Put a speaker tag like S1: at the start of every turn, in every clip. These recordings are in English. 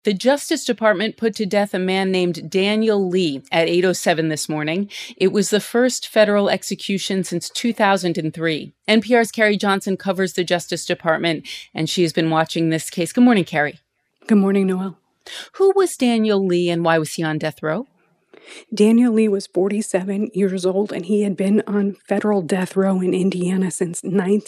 S1: The Justice Department put to death a man named Daniel Lee at 8:07 this morning. It was the first federal execution since 2003. NPR's Carrie Johnson covers the Justice Department, and she has been watching this case. Good morning, Carrie.
S2: Good morning, Noel.
S1: Who was Daniel Lee and why was he on death row?
S2: Daniel Lee was 47 years old, and he had been on federal death row in Indiana since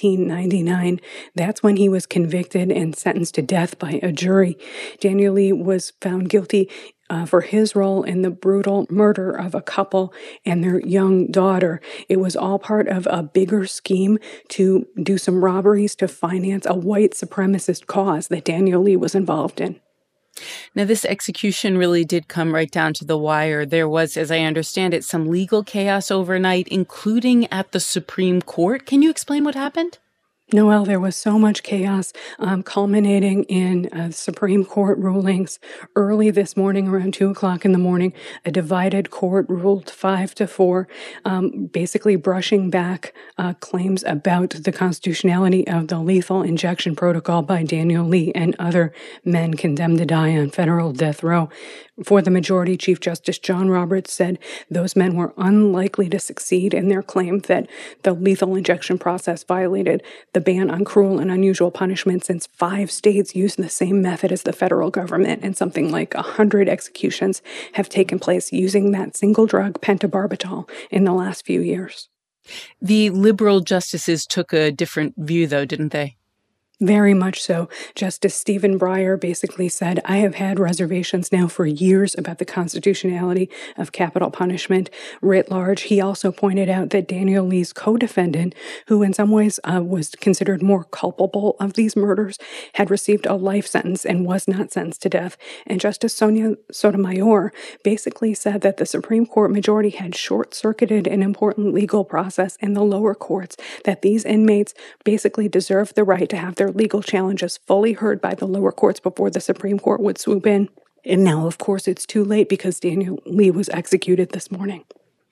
S2: 1999. That's when he was convicted and sentenced to death by a jury. Daniel Lee was found guilty for his role in the brutal murder of a couple and their young daughter. It was all part of a bigger scheme to do some robberies to finance a white supremacist cause that Daniel Lee was involved in.
S1: Now, this execution really did come right down to the wire. There was, as I understand it, some legal chaos overnight, including at the Supreme Court. Can you explain what happened?
S2: Noel, there was so much chaos culminating in Supreme Court rulings. Early this morning, around 2 o'clock in the morning, a divided court ruled 5-4, basically brushing back claims about the constitutionality of the lethal injection protocol by Daniel Lee and other men condemned to die on federal death row. For the majority, Chief Justice John Roberts said those men were unlikely to succeed in their claim that the lethal injection process violated the ban on cruel and unusual punishment, since 5 states use the same method as the federal government, and something like 100 executions have taken place using that single drug, pentobarbital, in the last few years.
S1: The liberal justices took a different view, though, didn't they?
S2: Very much so. Justice Stephen Breyer basically said, I have had reservations now for years about the constitutionality of capital punishment writ large. He also pointed out that Daniel Lee's co-defendant, who in some ways was considered more culpable of these murders, had received a life sentence and was not sentenced to death. And Justice Sonia Sotomayor basically said that the Supreme Court majority had short-circuited an important legal process in the lower courts, that these inmates basically deserved the right to have their legal challenges fully heard by the lower courts before the Supreme Court would swoop in. And now, of course, it's too late because Daniel Lee was executed this morning.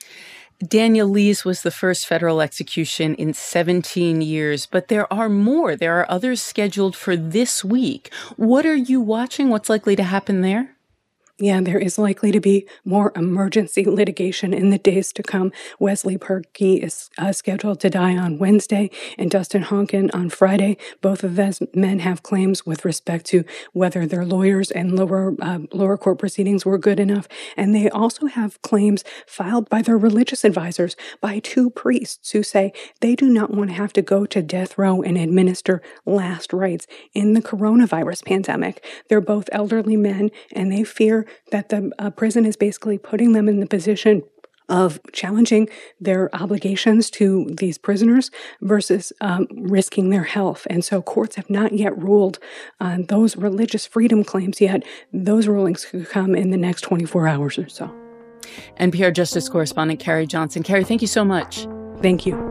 S1: Daniel Lee's was the first federal execution in 17 years, but there are more. There are others scheduled for this week. What are you watching? What's likely to happen there?
S2: Yeah, there is likely to be more emergency litigation in the days to come. Wesley Purkey is scheduled to die on Wednesday and Dustin Honkin on Friday. Both of those men have claims with respect to whether their lawyers and lower court proceedings were good enough. And they also have claims filed by their religious advisors by 2 priests who say they do not want to have to go to death row and administer last rites in the coronavirus pandemic. They're both elderly men, and they fear that the prison is basically putting them in the position of challenging their obligations to these prisoners versus risking their health. And so courts have not yet ruled on those religious freedom claims yet. Those rulings could come in the next 24 hours or so.
S1: NPR Justice correspondent Carrie Johnson. Carrie, thank you so much.
S2: Thank you.